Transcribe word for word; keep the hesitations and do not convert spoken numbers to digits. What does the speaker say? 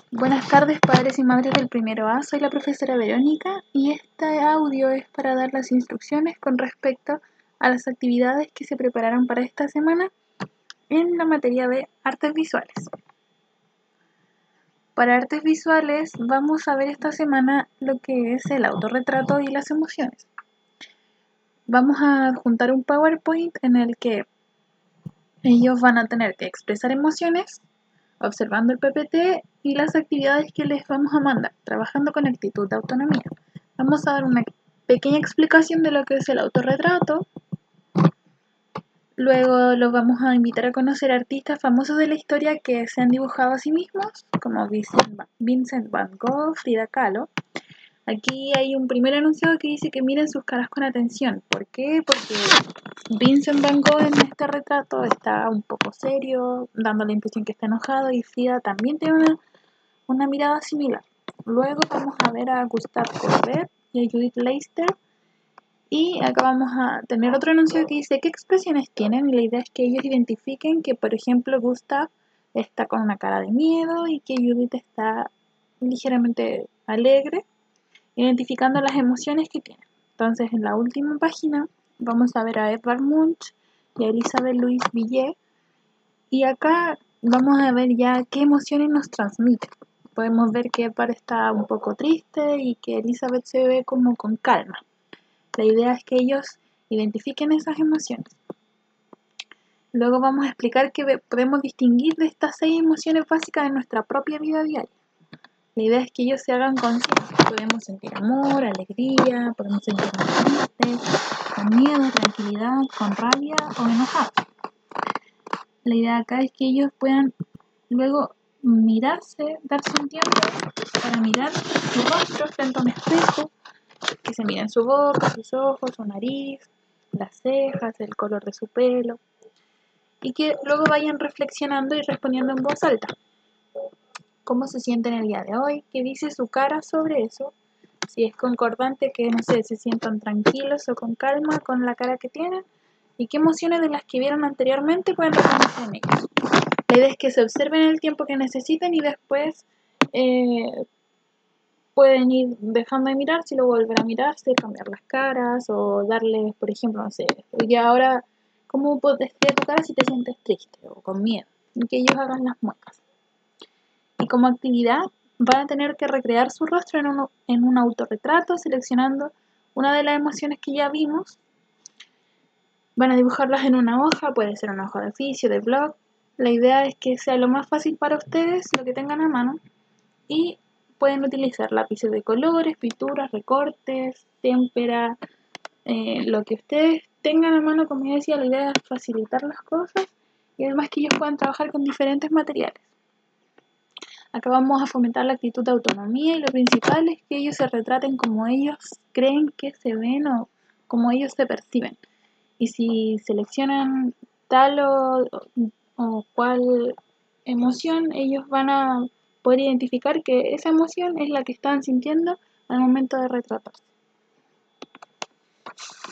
Buenas tardes, padres y madres del primero A, soy la profesora Verónica y este audio es para dar las instrucciones con respecto a las actividades que se prepararon para esta semana en la materia de artes visuales. Para artes visuales vamos a ver esta semana lo que es el autorretrato y las emociones. Vamos a adjuntar un PowerPoint en el que ellos van a tener que expresar emociones observando el P P T y las actividades que les vamos a mandar, trabajando con actitud de autonomía. Vamos a dar una pequeña explicación de lo que es el autorretrato. Luego los vamos a invitar a conocer artistas famosos de la historia que se han dibujado a sí mismos, como Vincent Van Gogh, Frida Kahlo. Aquí hay un primer enunciado que dice que miren sus caras con atención. ¿Por qué? Porque Vincent Van Gogh en este retrato está un poco serio, dando la impresión que está enojado, y Frida también tiene una, una mirada similar. Luego vamos a ver a Gustave Courbet y a Judith Leister, y acá vamos a tener otro enunciado que dice qué expresiones tienen, y la idea es que ellos identifiquen que, por ejemplo, Gustave está con una cara de miedo y que Judith está ligeramente alegre, identificando las emociones que tienen. Entonces, en la última página vamos a ver a Edvard Munch y a Elizabeth Louise Villet, y acá vamos a ver ya qué emociones nos transmiten. Podemos ver que Edvard está un poco triste y que Elizabeth se ve como con calma. La idea es que ellos identifiquen esas emociones. Luego vamos a explicar que podemos distinguir de estas seis emociones básicas en nuestra propia vida diaria. La idea es que ellos se hagan conscientes. Podemos sentir amor, alegría, podemos sentirnos tristes, con miedo, tranquilidad, con rabia o enojados. La idea acá es que ellos puedan luego mirarse, darse un tiempo para mirar su rostro frente a un espejo, que se miren su boca, sus ojos, su nariz, las cejas, el color de su pelo, y que luego vayan reflexionando y respondiendo en voz alta. ¿Cómo se sienten el día de hoy? ¿Qué dice su cara sobre eso? Si es concordante, que no sé, se sientan tranquilos o con calma con la cara que tienen, y qué emociones de las que vieron anteriormente pueden reconocer en ellos. La idea es que se observen el tiempo que necesiten y después eh, pueden ir dejando de mirar, si luego volver a mirarse, cambiar las caras o darles, por ejemplo, no sé, y ahora, ¿cómo puedes ver tu cara si te sientes triste o con miedo? Y que ellos hagan las muecas. Y como actividad van a tener que recrear su rostro en un, en un autorretrato, seleccionando una de las emociones que ya vimos. Van a dibujarlas en una hoja, puede ser una hoja de oficio, de blog. La idea es que sea lo más fácil para ustedes, lo que tengan a mano, y pueden utilizar lápices de colores, pinturas, recortes, témpera, eh, lo que ustedes tengan a mano. Como ya decía, la idea es facilitar las cosas y además que ellos puedan trabajar con diferentes materiales. Acá vamos a fomentar la actitud de autonomía, y lo principal es que ellos se retraten como ellos creen que se ven o como ellos se perciben. Y si seleccionan tal o, o cual emoción, ellos van a poder identificar que esa emoción es la que están sintiendo al momento de retratarse.